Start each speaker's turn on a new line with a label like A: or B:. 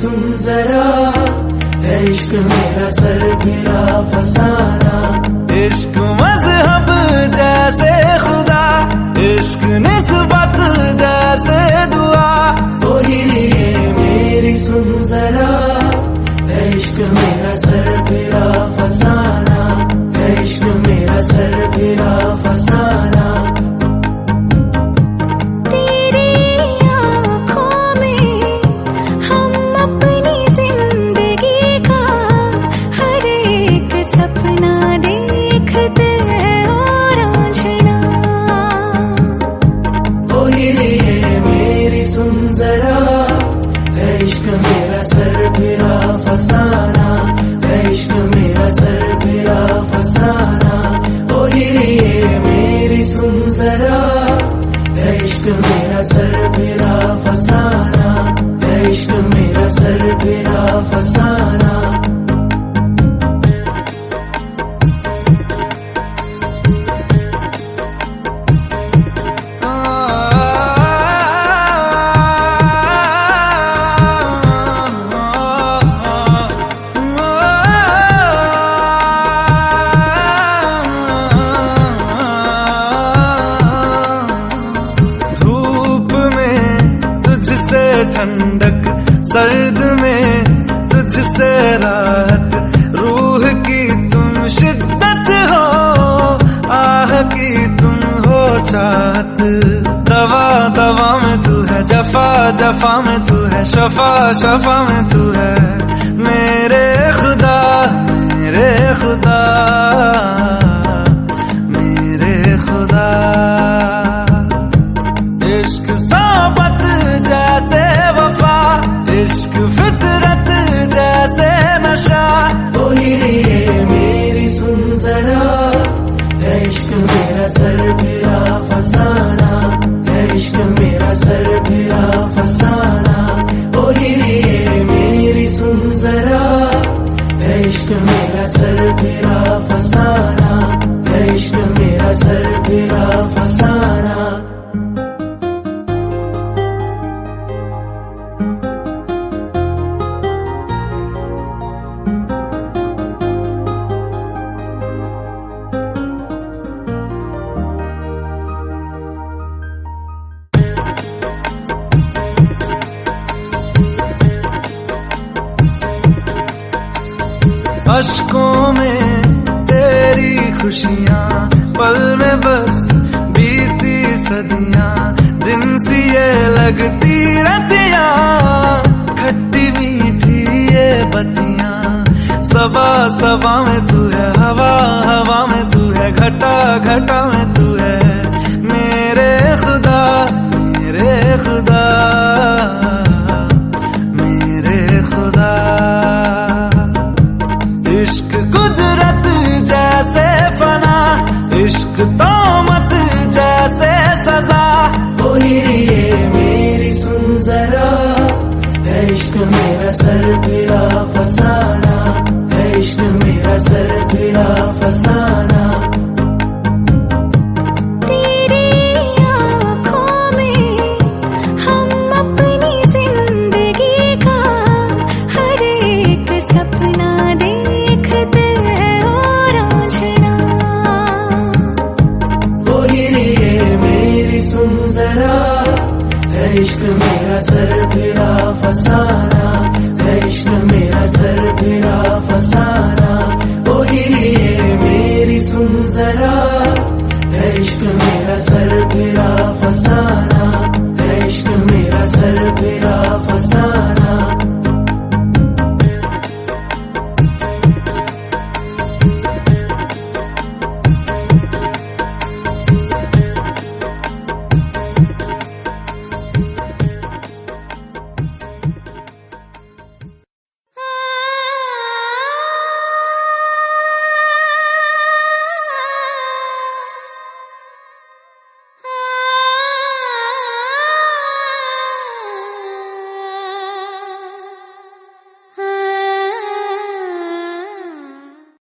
A: सुन जरा, है इश्क मेरा सर फिरा फसाना।
B: इश्क मजहब जैसे खुदा, इश्क निस्बत जैसे दुआ।
A: ओ हिरिए मेरी सुन जरा, है इश्क मेरा सर फिरा फसाना, है इश्क मेरा सर फिरा फसाना। मेरी सुन जरा, है इश्क मेरा सर फिरा फसाना, है इश्क मेरा सर फिरा फसाना। ओ हिरिए मेरी सुन जरा, है इश्क मेरा सर फिरा फसाना, है इश्क मेरा सर फिरा फसाना।
B: ठंडक सर्द में तुझसे राहत, रूह की तुम शिद्दत हो, आह की तुम हो चाहत। दवा दवा में तू है, जफा जफा में तू है, शफा शफा में तू है। मेरे खुदा मेरे खुदा मेरे खुदा, इश्क सोबत जैसे वफा, इश्क फितरत जैसे नशा।
A: ओ हिरिए मेरी सुन जरा, है इश्क मेरा सर फिरा फसाना, है इश्क मेरा सर फिरा फसाना। ओ हिरिए मेरी सुन जरा, है इश्क मेरा सर फिरा फसाना, है इश्क मेरा सर फिरा फसाना।
B: अश्कों में तेरी खुशियाँ, पल में बस बीती सदियाँ। दिन सी ये लगती रतियाँ, खट्टी मीठी ये बतियाँ। सबा सबा में तू है, हवा हवा में तू है, घटा घटा में तू है। मेरे खुदा मेरे खुदा मेरे खुदा, इश्क कुदरत जैसे फना, इश्क तोमत जैसे सजा।
A: ओ हिरिए मेरी सुन जरा, है इश्क मेरा सर फिरा